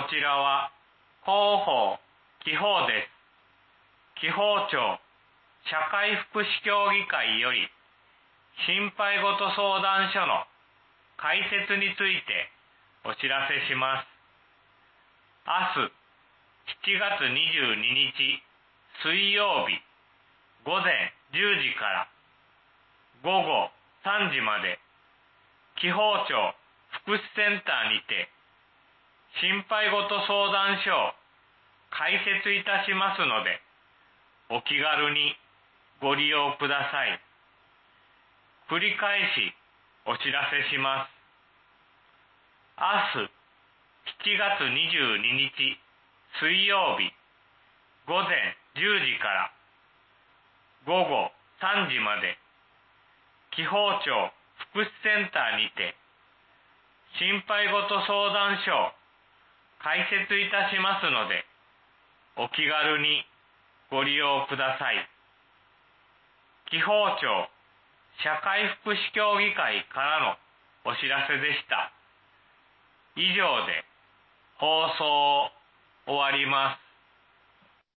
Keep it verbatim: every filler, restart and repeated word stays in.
ちらは広報紀報です。紀報庁社会福祉協議会より心配事相談所の開設についてお知らせします。明日しちがつにじゅうににち水曜日午前じゅうじから午後さんじまで紀報庁福祉センターにて心配事相談所を開設いたしますので、お気軽にご利用ください。繰り返しお知らせします。明日しちがつにじゅうににち水曜日午前じゅうじから午後さんじまで紀報庁福祉センターにて心配事相談所を開設いたしますので、お気軽にご利用ください。紀報庁社会福祉協議会からのお知らせでした。以上で放送を終わります。